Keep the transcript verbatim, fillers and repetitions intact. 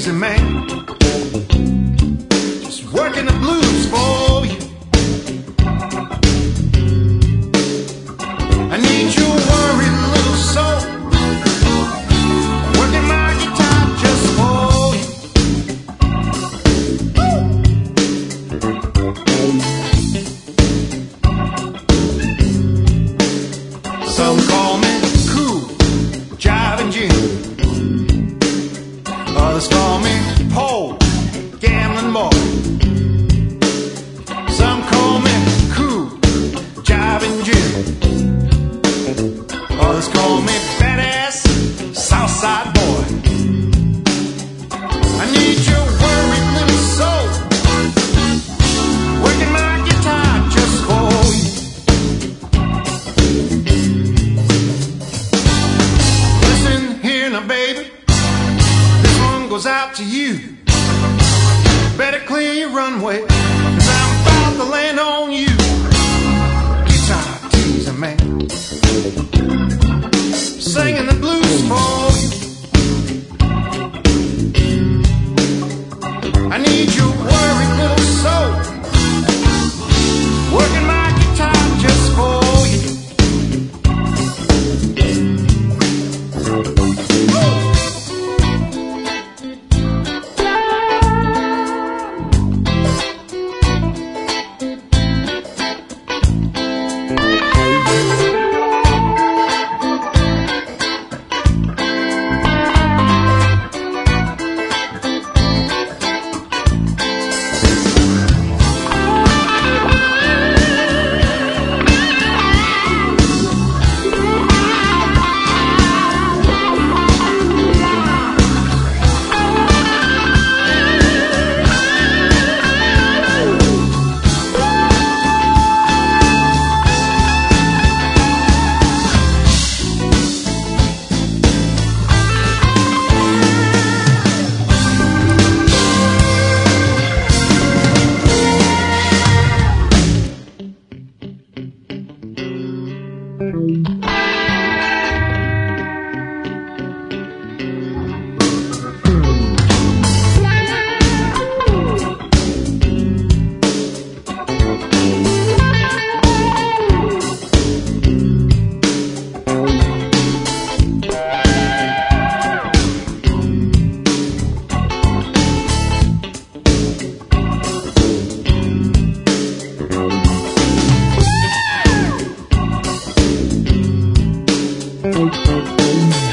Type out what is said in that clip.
teasing, man. Just working the blues for you. I need your worried little soul, working my guitar just for you. Some call me cool, jiving Jim. Others call me Paul, gambling boy. Some call me cool, jiving Jim. Others call me badass, Southside boy. I need your worried little soul, working my guitar just for you. Listen here now, baby, this one goes out to you. Better clear your runway, 'cause I'm about to land on you. Guitar teaser, man, singing the blues for you. I need your worried little soul, working my guitar just for you. Thank you.